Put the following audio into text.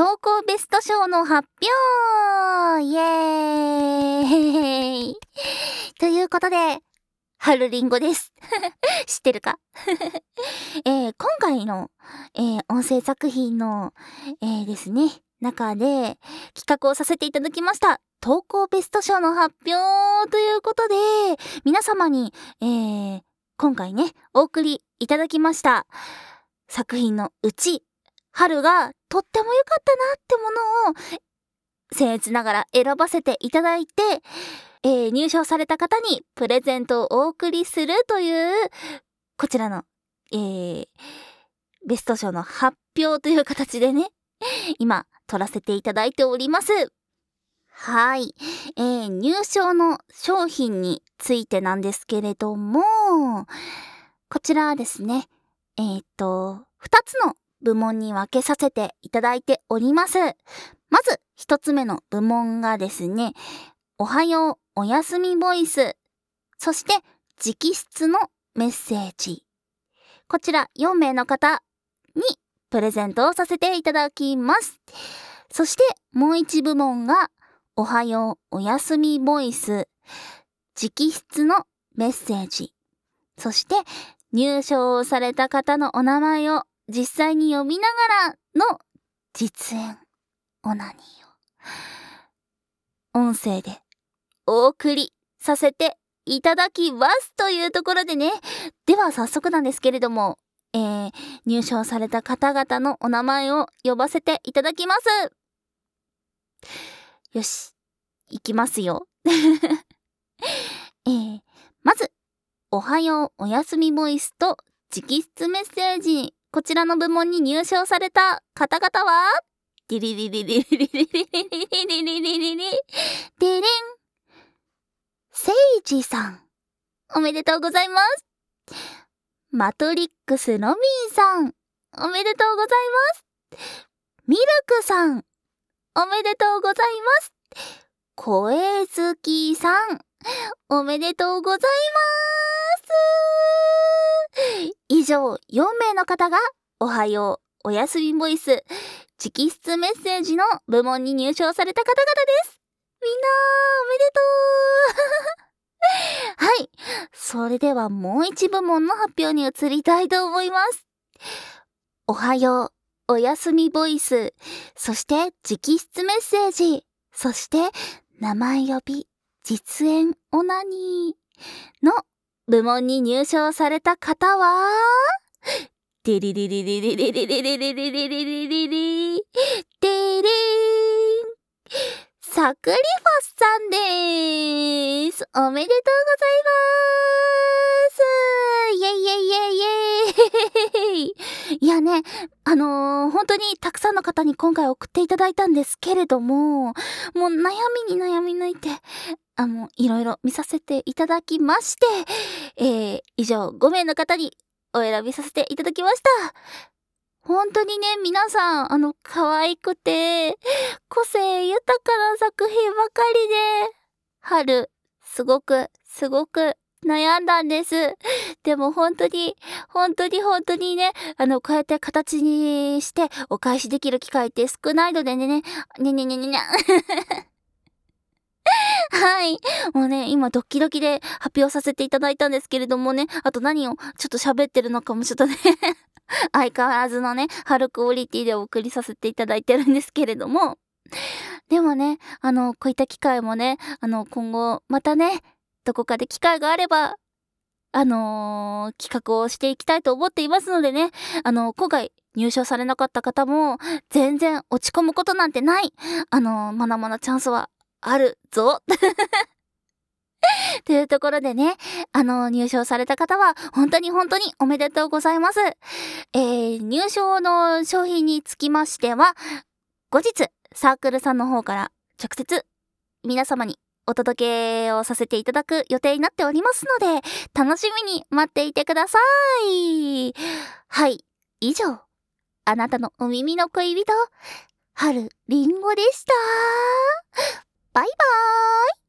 投稿ベスト賞の発表イエーイということで、春りんごです。知ってるか今回の、音声作品の、ですね、中で企画をさせていただきました。投稿ベスト賞の発表ということで、皆様に、今回ね、お送りいただきました作品のうち、春がとっても良かったなってものを僭越ながら選ばせていただいて、入賞された方にプレゼントをお送りするというこちらの、ベスト賞の発表という形でね、今取らせていただいております。はい、入賞の商品についてなんですけれども、こちらですね、2つの部門に分けさせていただいております。まず1つ目の部門がですね、おはようおやすみボイス、そして直筆のメッセージ、こちら4名の方にプレゼントをさせていただきます。そしてもう1部門がおはようおやすみボイス、直筆のメッセージ、そして入賞された方のお名前を実際に呼びながらの実演オナニーを音声でお送りさせていただきますというところでね、では早速なんですけれども、入賞された方々のお名前を呼ばせていただきます。よし、いきますよ。まずおはようおやすみボイスと直筆メッセージ、こちらの部門に入賞された方々はディリリリリリリリリリリリリリリリデリンセイジさん、おめでとうございます。マトリックスロミーさん、おめでとうございます。ミルクさん、おめでとうございます。声好きさん、おめでとうございます。以上4名の方がおはようおやすみボイス直筆メッセージの部門に入賞された方々です。みんなおめでとうはい、それではもう1部門の発表に移りたいと思います。おはようおやすみボイス、そして直筆メッセージ、そして名前呼び実演オナニーの部門に入賞された方はデリリリリリリリリリリリリリリリリデリーンサクリファスさんでーす。おめでとうございます。イエイイエイイエイイエイいやね、本当にたくさんの方に今回送っていただいたんですけれども、もう悩みに悩み抜いて、いろいろ見させていただきまして、以上5名の方にお選びさせていただきました。本当にね、皆さん、可愛くて、個性豊かな作品ばかりで、春、すごく悩んだんです。でも本当にね、こうやって形にしてお返しできる機会って少ないのでね、はい。もうね、今ドッキドキで発表させていただいたんですけれどもね、あと何をちょっと喋ってるのかもちょっとね相変わらずのね、春クオリティでお送りさせていただいてるんですけれども、でもね、こういった機会もね、今後またね、どこかで機会があれば、企画をしていきたいと思っていますのでね、今回入賞されなかった方も全然落ち込むことなんてない。まだまだチャンスはあるぞというところでね、入賞された方は本当におめでとうございます。入賞の商品につきましては、後日サークルさんの方から直接皆様にお届けをさせていただく予定になっておりますので、楽しみに待っていてください。はい、以上、あなたのお耳の恋人、春りんごでした。バイバーイ。